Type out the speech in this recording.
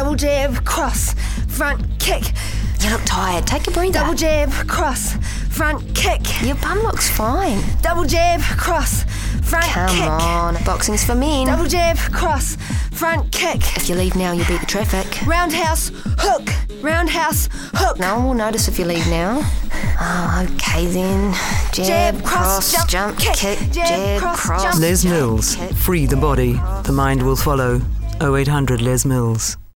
Double jab, cross, front kick. You look tired. Take a breather. Double jab, cross, front kick. Your bum looks fine. Double jab, cross, front kick. Come on. Boxing's for men. Double jab, cross, front kick. If you leave now, you'll beat the traffic. Roundhouse, hook. Roundhouse, hook. No one will notice if you leave now. Oh, okay then. Jab, cross, jump, kick. Jab, cross, jump. Les Mills. Free the body. The mind will follow. 0800 Les Mills.